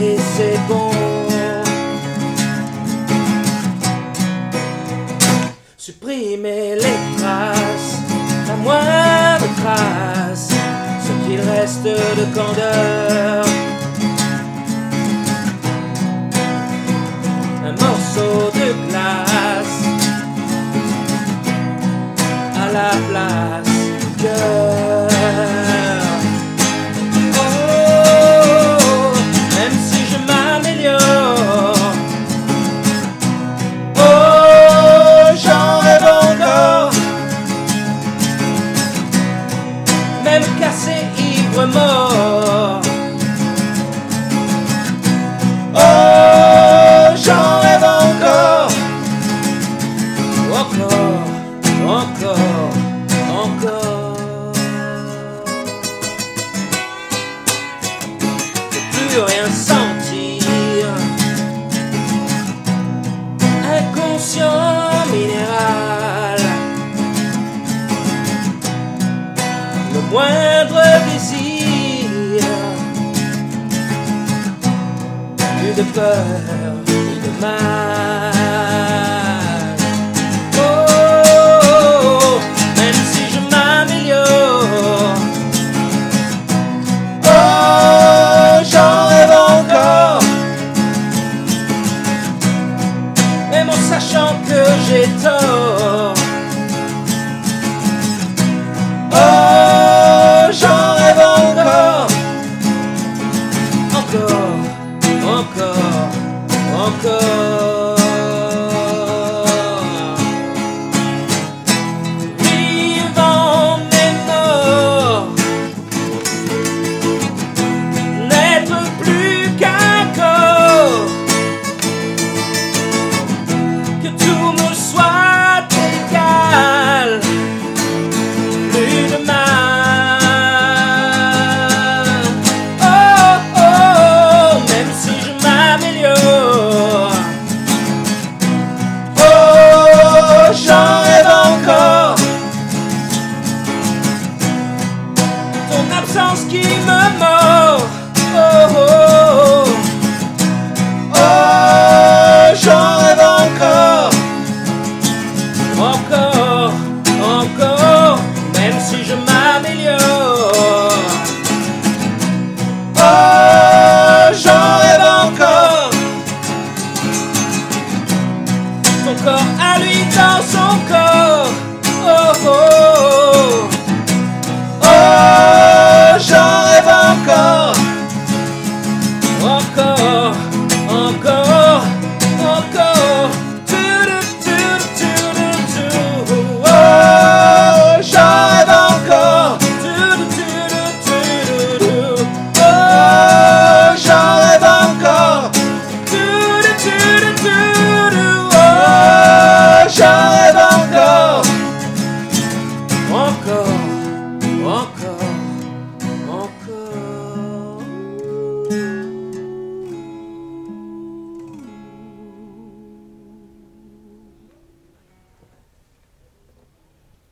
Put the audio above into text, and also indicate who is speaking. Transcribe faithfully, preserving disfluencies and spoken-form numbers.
Speaker 1: et c'est bon. Supprimer les traces, la moindre trace, ce qu'il reste de candeur. Un morceau de glace à la place du cœur. Oh, même si je m'améliore, oh, j'en rêve encore. Même cassé, ivre, mort. Oh, j'en rêve encore. Encore, encore, encore. Ne plus rien sentir. Inconscient minéral. Le moindre désir. Plus de peur, plus de mal.